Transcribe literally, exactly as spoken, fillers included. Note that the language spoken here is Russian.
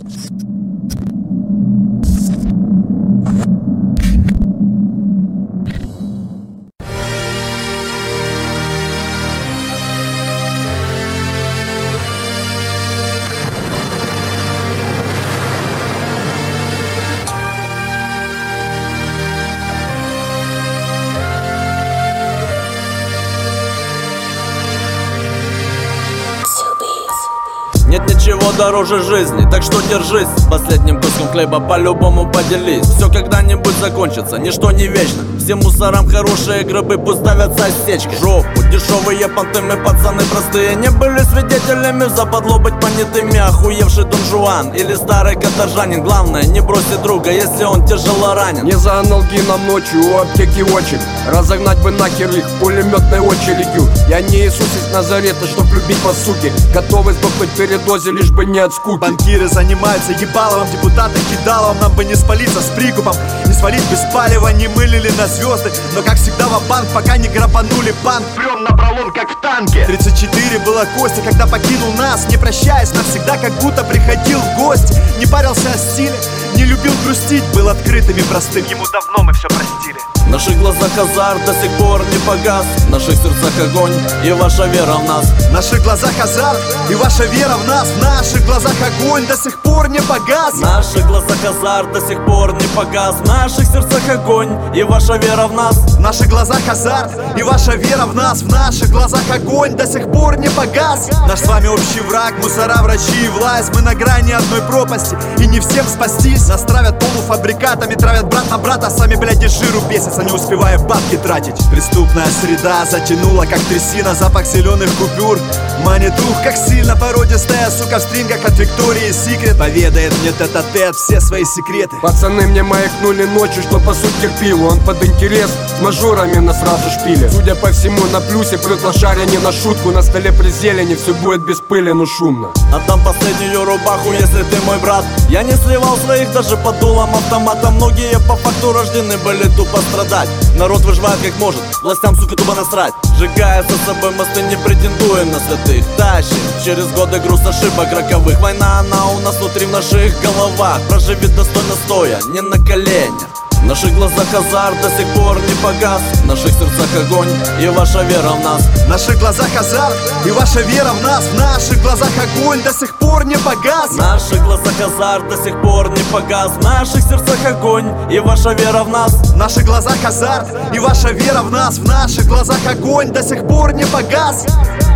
Нет ничего дороже жизни, так что держись. Последним куском хлеба по-любому поделись. Все когда-нибудь закончится, ничто не вечно. Всем мусорам хорошие гробы пусть ставятся осечки. Жопу, дешевые понты, мы пацаны простые. Не были свидетелями, западло быть понятыми. Охуевший Дон Жуан или старый каторжанин. Главное, не бросить друга, если он тяжело ранен. Не за аналгином ночью у аптеки очередь. Разогнать бы нахер их пулеметной очередью. Я не Иисус из Назарета, чтоб любить по суке. Готовы сдохнуть передозе, лишь бы не от скуки. Банкиры занимаются ебаловым, депутаты кидаловым. Нам бы не спалиться с прикупом, не свалить без палева, не мылили на звезды. Но как всегда ва-банк, пока не грабанули банк. Прем на пролом, как в танке. Тридцать четыре было Костя, когда покинул нас, не прощаясь навсегда, как будто приходил в гости. Не парился о стиле, не любил грустить, был открытым и простым. Ему давно мы все простили. В наших глазах азарт до сих пор не погас. В наших сердцах огонь и ваша вера в нас. В наших глазах азарт и ваша вера в нас. В наших глазах огонь до сих пор не погас. В наших глазах азарт до сих пор не погас. В наших сердцах огонь и ваша вера в нас. В наших глазах азарт и ваша вера в нас. В наших глазах огонь до сих пор не погас. Наш с вами общий враг, мусора, врачи и власть. Мы на грани одной пропасти и не всем спастись. Нас травят полуфабрикатами, травят брат на брата. А сами, блядь, из жиру бесятся, не успевая бабки тратить. Преступная среда затянула, как трясина, запах зеленых купюр. Манит ух, как сильно породистая сука в стрингах от Виктории Секрет. Поведает мне тет-а-тет все свои секреты. Пацаны мне маякнули ночью, что по сути терпил. Он под интерес с мажорами на сразу шпиле. Судя по всему на плюсе, плюс лошаря не на шутку. На столе при зелени все будет без пыли, но шумно. Отдам последнюю рубаху, если ты мой брат. Я не сливал своих даже под дулом автомата. Многие по факту рождены были тупо страдать. Народ выживает как может, властям, сука, тупо насрать. Сжигая со собой мосты, не претендуем на святых. Тащим через годы груз ошибок роковых. Война, она у нас внутри в наших головах. Проживет достойно стоя, не на коленях. В наших глазах азарт до сих пор не погас. В наших сердцах огонь и ваша вера в нас. В наших глазах азарт и ваша вера в нас. В наших глазах огонь до сих пор не погас. В наших глазах азарт до сих пор не погас. В наших сердцах огонь и ваша вера в нас. В наших глазах азарт и ваша вера в нас. В наших глазах огонь до сих пор не погас.